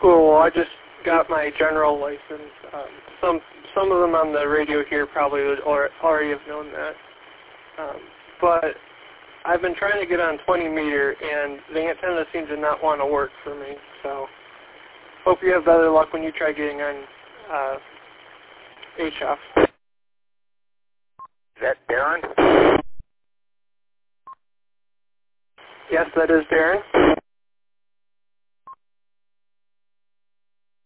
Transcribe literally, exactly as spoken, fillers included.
Cool. I just got my general license. Um, some some of them on the radio here probably would or, already have known that. Um, but I've been trying to get on twenty meter, and the antenna seems to not want to work for me. So hope you have better luck when you try getting on uh, H F. Is that Darren? Yes, that is Darren.